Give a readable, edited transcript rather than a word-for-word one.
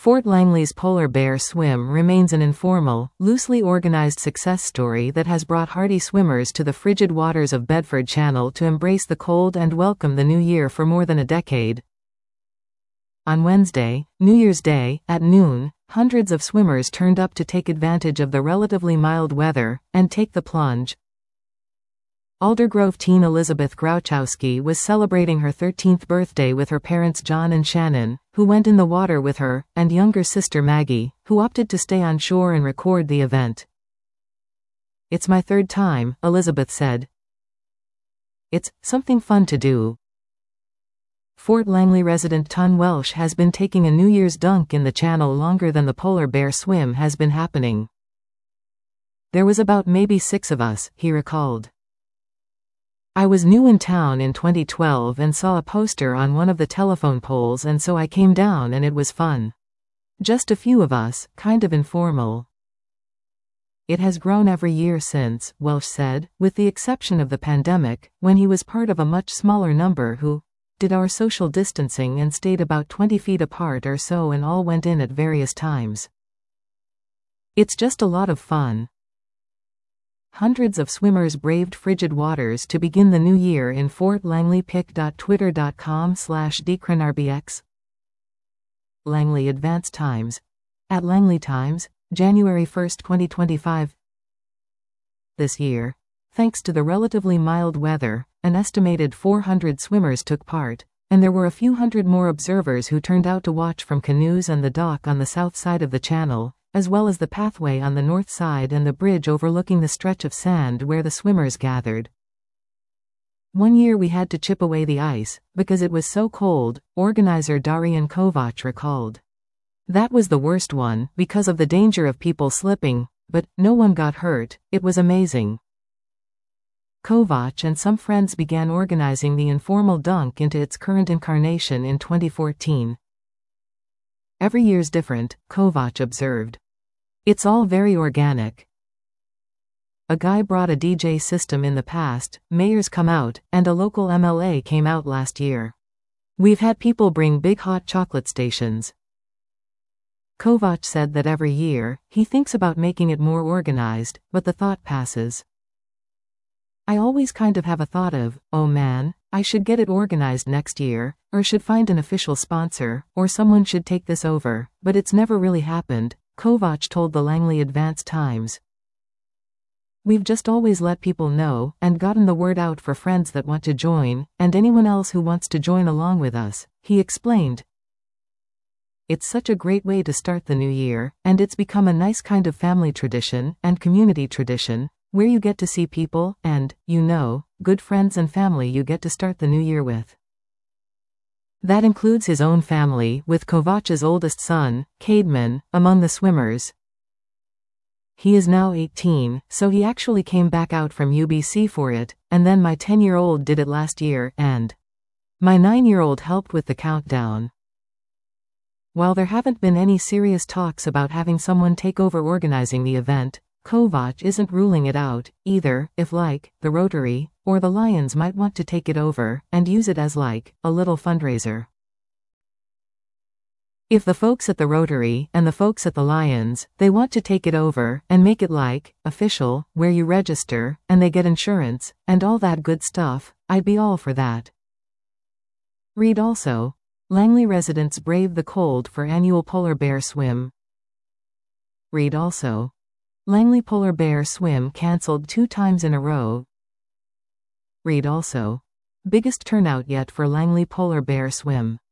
Fort Langley's Polar Bear Swim remains an informal, loosely organized success story that has brought hardy swimmers to the frigid waters of Bedford Channel to embrace the cold and welcome the new year for more than a decade. On Wednesday, New Year's Day, at noon, hundreds of swimmers turned up to take advantage of the relatively mild weather and take the plunge. Aldergrove teen Elizabeth Grouchowski was celebrating her 13th birthday with her parents John and Shannon, who went in the water with her, and younger sister Maggie, who opted to stay on shore and record the event. "It's my third time," Elizabeth said. "It's something fun to do." Fort Langley resident Ton Welsh has been taking a New Year's dunk in the channel longer than the Polar Bear Swim has been happening. "There was about maybe 6 of us," he recalled. "I was new in town in 2012 and saw a poster on one of the telephone poles, and so I came down and it was fun. Just a few of us, kind of informal." It has grown every year since, Welsh said, with the exception of the pandemic, when he was part of a much smaller number who did our social distancing and stayed about 20 feet apart or so and all went in at various times. "It's just a lot of fun." Hundreds of swimmers braved frigid waters to begin the new year in Fort Langley. pic.twitter.com/DcranRBX. Langley Advance Times. At Langley Times, January 1, 2025. This year, thanks to the relatively mild weather, an estimated 400 swimmers took part, and there were a few hundred more observers who turned out to watch from canoes and the dock on the south side of the channel, as well as the pathway on the north side and the bridge overlooking the stretch of sand where the swimmers gathered. "One year we had to chip away the ice, because it was so cold," organizer Darian Kovac recalled. "That was the worst one, because of the danger of people slipping, but no one got hurt. It was amazing." Kovac and some friends began organizing the informal dunk into its current incarnation in 2014. "Every year's different," Kovac observed. "It's all very organic. A guy brought a DJ system in the past, mayors come out, and a local MLA came out last year. We've had people bring big hot chocolate stations." Kovac said that every year, he thinks about making it more organized, but the thought passes. "I always kind of have a thought of, oh man, I should get it organized next year, or should find an official sponsor, or someone should take this over, but it's never really happened," Kovac told the Langley Advance Times. "We've just always let people know, and gotten the word out for friends that want to join, and anyone else who wants to join along with us," he explained. "It's such a great way to start the new year, and it's become a nice kind of family tradition, and community tradition, where you get to see people, and, good friends and family you get to start the new year with." That includes his own family, with Kovac's oldest son, Caedmon, among the swimmers. He is now 18, so he actually came back out from UBC for it, and then my 10-year-old did it last year, and my 9-year-old helped with the countdown. While there haven't been any serious talks about having someone take over organizing the event, Kovac isn't ruling it out, either, if the Rotary, or the Lions might want to take it over, and use it as a little fundraiser. If the folks at the Rotary, and the folks at the Lions, they want to take it over, and make it official, where you register, and they get insurance, and all that good stuff, I'd be all for that. Read also, Langley residents brave the cold for annual Polar Bear Swim. Read also, Langley Polar Bear Swim cancelled 2 times in a row. Read also, biggest turnout yet for Langley Polar Bear Swim.